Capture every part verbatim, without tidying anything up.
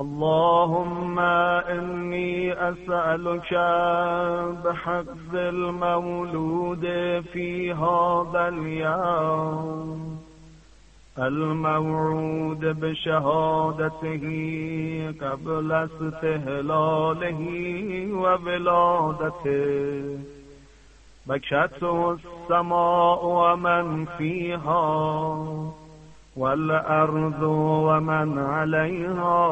اللهم إني أسألك بحق المولود في هذا اليوم الموعود بشهادته قبل استهلاله وولادته بكته السماء ومن فيها والأرض ومن عليها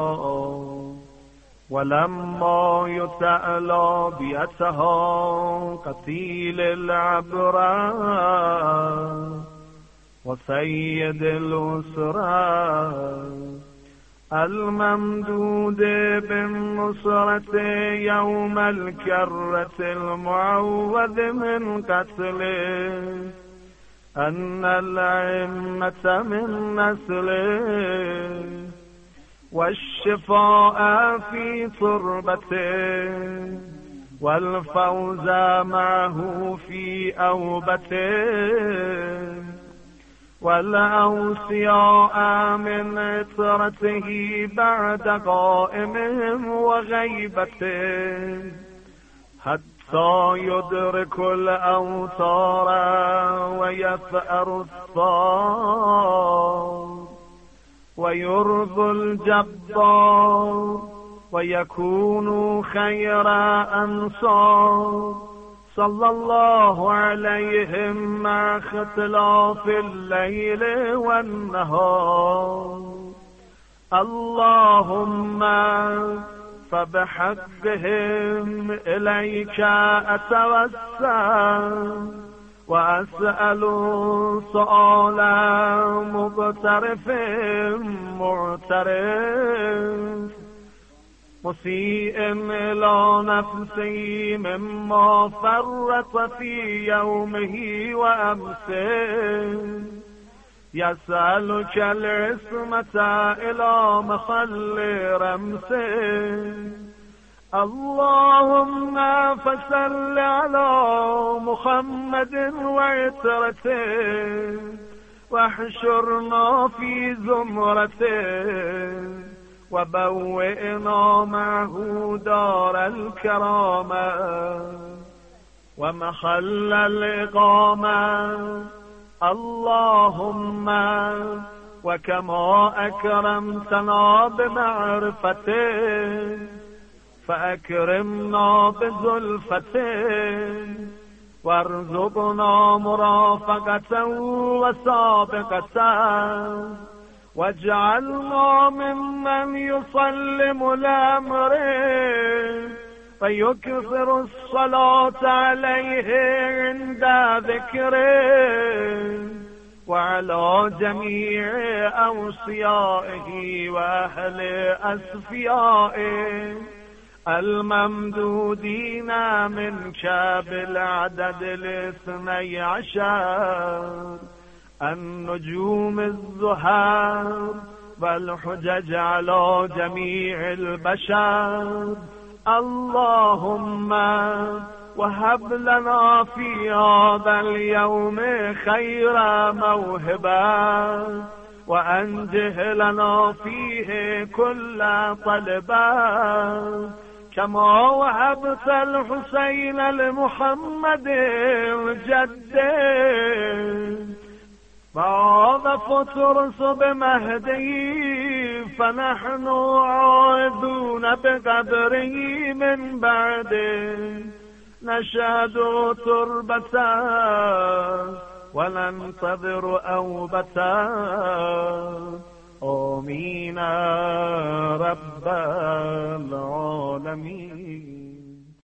ولما يتألى بيتها قتيل العبرة وسيد الأسرة الممدود بالنصرة يوم الكرة المعوذ من قتله أن الأئمة من نسله والشفاء في تربته والفوز معه في أوبته والأوصياء من عطرته بعد قائمهم وغيبته حتى يدرك الأوتار ويفأر الثار ويرضي الجبار ويكون خير أنصار صلى الله عليهم مع اختلاف الليل والنهار. اللهم فبحقهم إليك أتوسل وأسأل سؤال مغترف معترف مسيء إلى نفسي مما فرط في يومه وأمسه يسألك العصمة إلى محل رمسه. اللهم فصل على محمد وعترته واحشرنا في زمرته وبوئنا معه دار الكرامة ومحل الإقامة. اللهم وكما أكرمتنا بمعرفته فأكرمنا بزلفته وارزقنا مرافقته وسابقته واجعلنا ممن يسلم لأمره فيكثر الصلاة عليه عند ذكره وعلى جميع أوصيائه وأهل أصفيائه الممدودين منك بالعدد الاثني عشر النجوم الزهار والحجج على جميع البشر. اللهم وهب لنا في هذا اليوم خير موهبة وأنجه لنا فيه كل طلبة كما وهبت الحسين لمحمد جده بعد فترس بمهدي فنحن عائذون بقدره من بعده نشهد تربته وننتظر أوبته. آمين رب العالمين.